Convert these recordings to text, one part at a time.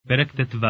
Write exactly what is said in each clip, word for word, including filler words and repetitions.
פרק ט"ו.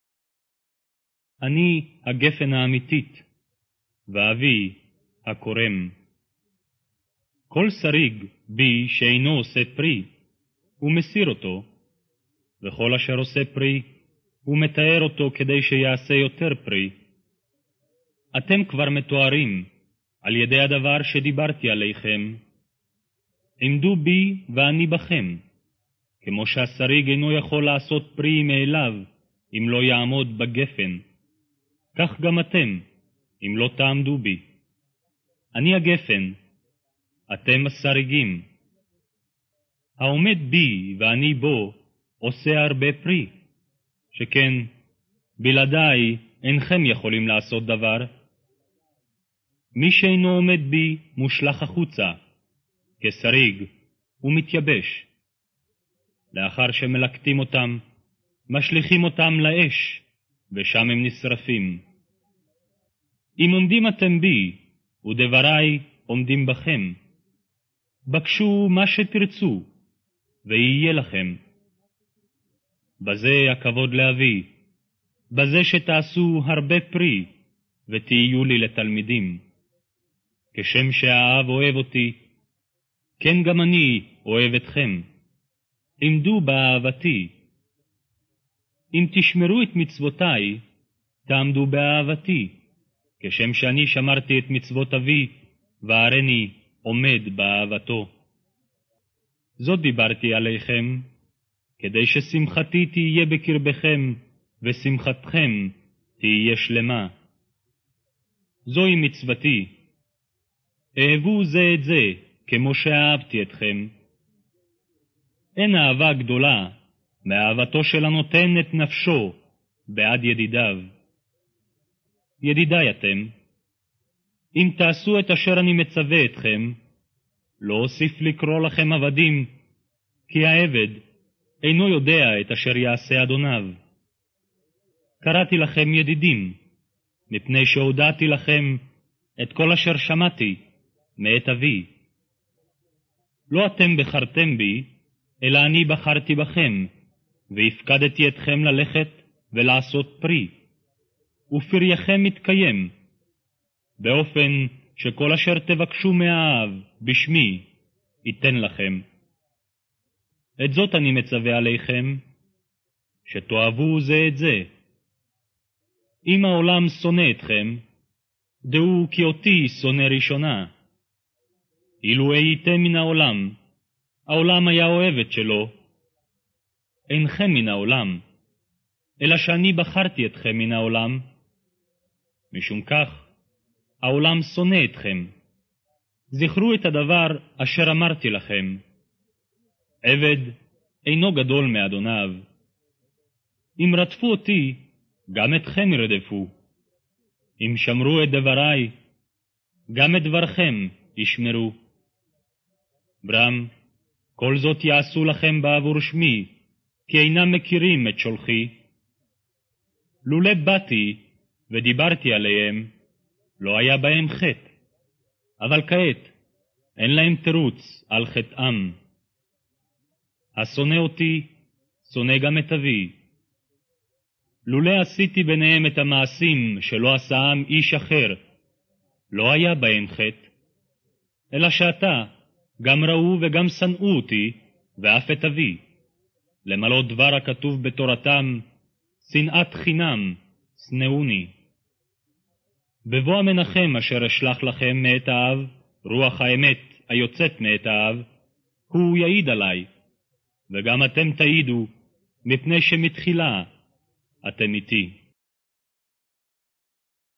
אני הגפן האמיתית, ואבי הקורם. כל שריג בי שאינו עושה פרי, הוא מסיר אותו, וכל אשר עושה פרי, הוא מתאר אותו כדי שיעשה יותר פרי. אתם כבר מתוארים על ידי הדבר שדיברתי עליכם. עמדו בי ואני בכם, כמו שהשריג אינו יכול לעשות פרי מאליו, אם לא יעמוד בגפן. כך גם אתם, אם לא תעמדו בי. אני הגפן, אתם השריגים. העומד בי ואני בו, עושה הרבה פרי, שכן בלעדיי אינכם יכולים לעשות דבר. מי שאינו עומד בי מושלח החוצה, כשריג, ומתייבש. לאחר שמלקטים אותם, משליכים אותם לאש, ושם הם נשרפים. אם עומדים אתם בי, ודבריי עומדים בכם, בקשו מה שתרצו, ויהיה לכם. בזה הכבוד לאבי, בזה שתעשו הרבה פרי, ותהיו לי לתלמידים. כשם שהאב אוהב אותי, כן גם אני אוהב אתכם. עמדו באהבתי. אם תשמרו את מצוותיי, תעמדו באהבתי, כשם שאני שמרתי את מצוות אבי, והריני עומד באהבתו. זאת דיברתי עליכם, כדי ששמחתי תהיה בקרבכם, ושמחתכם תהיה שלמה. זוהי מצוותי. אהבו זה את זה, כמו שאהבתי אתכם. אין אהבה גדולה מאהבתו של הנותן את נפשו בעד ידידיו. ידידיי אתם, אם תעשו את אשר אני מצווה אתכם, לא אוסיף לקרוא לכם עבדים, כי העבד אינו יודע את אשר יעשה אדוניו. קראתי לכם ידידים, מפני שהודעתי לכם את כל אשר שמעתי מאת אבי. לא אתם בחרתם בי, אלא אני בחרתי בכם, והפקדתי אתכם ללכת ולעשות פרי, ופרייכם מתקיים, באופן שכל אשר תבקשו מהאב בשמי, ייתן לכם. את זאת אני מצווה עליכם, שתאהבו זה את זה. אם העולם שונא אתכם, דעו כי אותי שונא ראשונה. אילו הייתם מן העולם, העולם היה אוהב את שלו. אינכם מן העולם, אלא שאני בחרתי אתכם מן העולם. משום כך, העולם שונא אתכם. זכרו את הדבר אשר אמרתי לכם. עבד אינו גדול מאדוניו. אם רדפו אותי, גם אתכם ירדפו. אם שמרו את דבריי, גם את דברכם ישמרו. ברם, כל זאת יעשו לכם בעבור שמי, כי אינם מכירים את שולחי. לולא באתי ודיברתי עליהם, לא היה בהם חטא, אבל כעת אין להם תירוץ על חטאם. השונא אותי, שונא גם את אבי. לולא עשיתי ביניהם את המעשים שלא עשאם איש אחר, לא היה בהם חטא, אלא שאתה גם ראו וגם שנאו אותי, ואף את אבי, למלא דבר הכתוב בתורתם, שנאת חינם, שנאוני. בבוא המנחם אשר אשלח לכם מאת האב, רוח האמת היוצאת מאת האב, הוא יעיד עלי, וגם אתם תעידו, מפני שמתחילה אתם איתי.